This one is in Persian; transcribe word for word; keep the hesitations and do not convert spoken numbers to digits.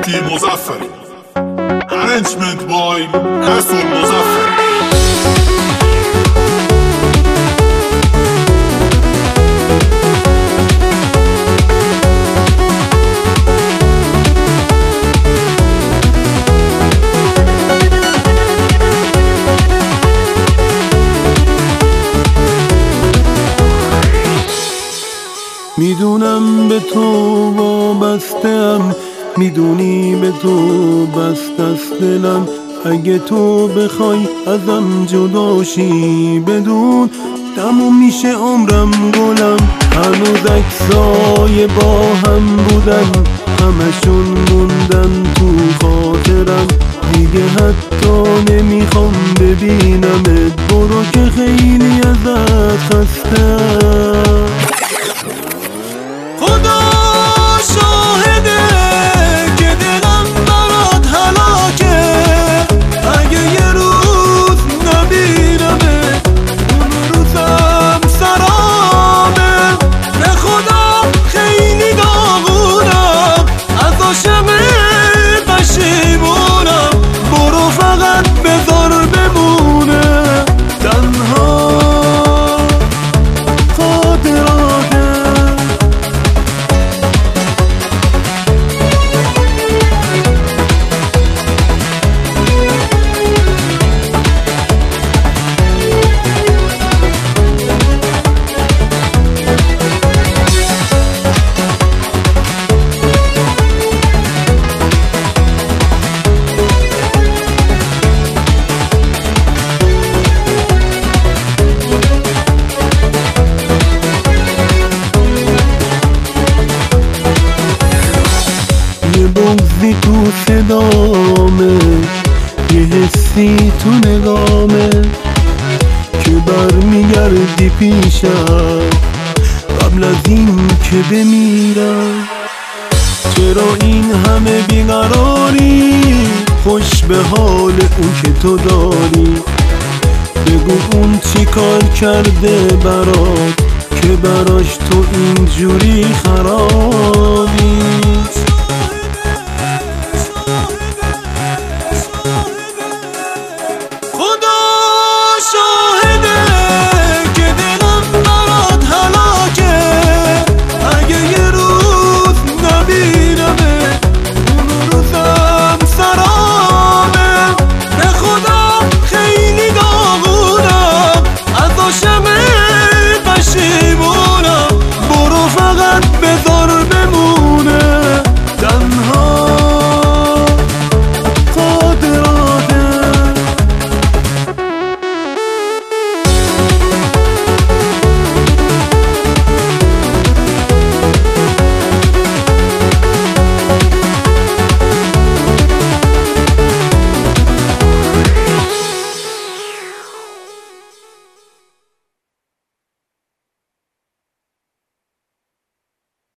مهدی مظفری. Arrangement by رسول مظفری. میدونم به تو وابسته‌ام، میدونی به تو بسته است دلم. اگه تو بخوای ازم جداشی بدون تموم میشه عمرم گلم. هنوز عکسای با هم بودن، همشون موندن تو خاطرم. دیگه حتی نمیخوام ببینمت، برو که خیلی ازت خستم. خدا شاهده که دلم برات هلاکه، اگه یه روز نبینمه اون روزم سرامه. به خدا خیلی داغونم، از عاشق پشیمونم. برو فقط بذار بمونه تنها خاطراته. بغضی تو صدامه، یه حسی تو نگامه که برمیگردی پیشم قبل از این که بمیرم. چرا این همه بیقراری، خوش به حال اون که تو داری. بگو اون چی کار کرده برات که براش تو اینجوری خرابی.